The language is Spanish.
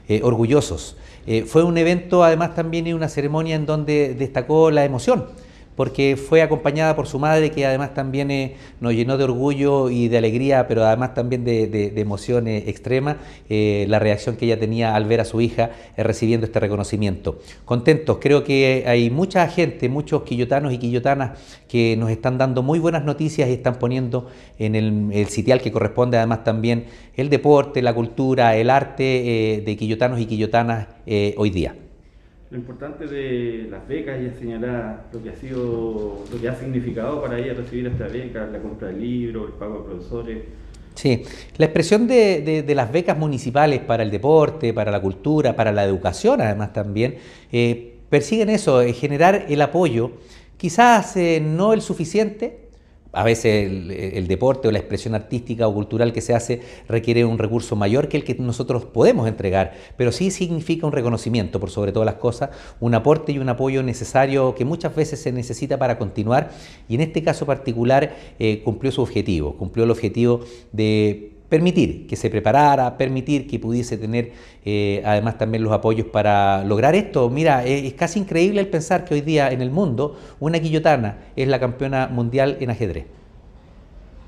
orgullosos. Fue un evento, además también y una ceremonia en donde destacó la emoción, porque fue acompañada por su madre, que además también nos llenó de orgullo y de alegría, pero además también de emoción extrema, la reacción que ella tenía al ver a su hija recibiendo este reconocimiento. Contentos, creo que hay mucha gente, muchos quillotanos y quillotanas que nos están dando muy buenas noticias y están poniendo en el sitial que corresponde además también el deporte, la cultura, el arte de quillotanos y quillotanas hoy día. Lo importante de las becas, ella señala lo que ha sido, lo que ha significado para ella recibir esta beca, la compra de libros, el pago de profesores. Sí, la expresión de las becas municipales para el deporte, para la cultura, para la educación, además también, persiguen eso, generar el apoyo, quizás no el suficiente. A veces el deporte o la expresión artística o cultural que se hace requiere un recurso mayor que el que nosotros podemos entregar, pero sí significa un reconocimiento, por sobre todas las cosas, un aporte y un apoyo necesario que muchas veces se necesita para continuar, y en este caso particular cumplió su objetivo, cumplió el objetivo de permitir que se preparara, permitir que pudiese tener además también los apoyos para lograr esto. Mira, es casi increíble el pensar que hoy día en el mundo una quillotana es la campeona mundial en ajedrez.